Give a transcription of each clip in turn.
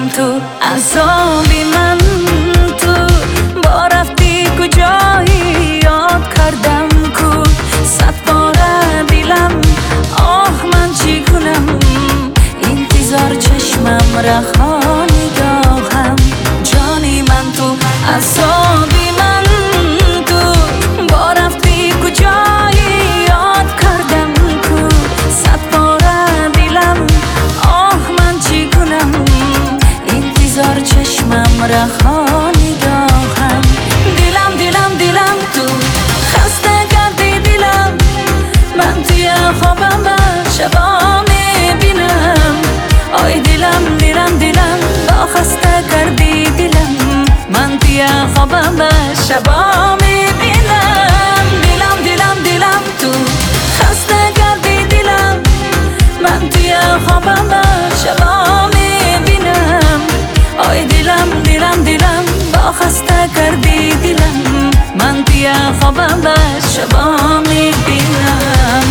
دیدم تو عذابی من تو با رفتی کجایی یاد کردم کو صد باره دیلم آه من چی کنم انتظار چشمم رها نگاهم جانی من تو عذابی من تو با رفتی کجایی یاد کردم کو صد باره دیلم آه من چی کنم انتظار چشمم رها نگاهم دیلم تو خسته کردی دیلم من توی خوابم به شبا میبینم آی دیلم با خسته کردی دیلم من توی خوابم به شبا میبینم دیلم تو خسته کردی دیلم من توی خوابم به شبا میبینم آی دیلم با خسته کردی دیلم من توی خوابم به شبا میبینم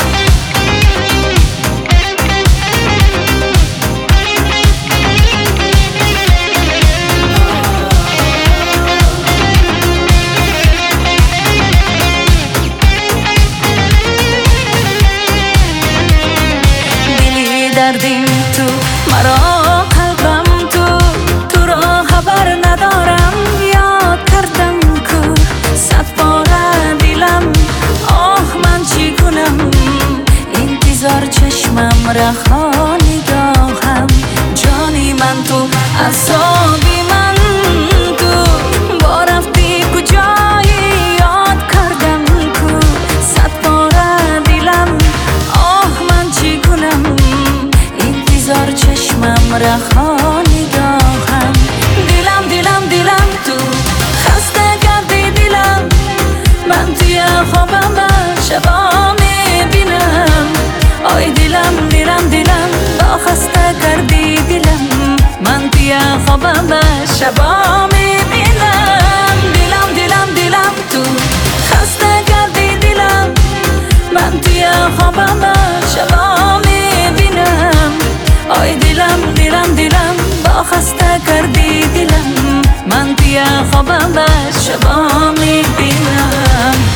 دلی دردیم تو مرا قلبم تو را خبر ندارم یاد کردم کو صد باره دیلم آه من چی کنم انتظار چشمم رها نگاهم جانی من تو عذابی من تو با رفتی کجایی یاد کردم کو صد باره دیلم آه من چی کنم انتظار چشمم رها نگاهم دیلم تو خسته کردی دیلم من توی خوابم به شبا میبینم آی دیلم با خسته کردی دیلم من توی خوابم به شبا میبینم دیلم تو خسته کردی دیلم من توی خوابم به شبا میبینم آی دیلم با خسته کردی دیلم من توی خوابم به شبا میبینم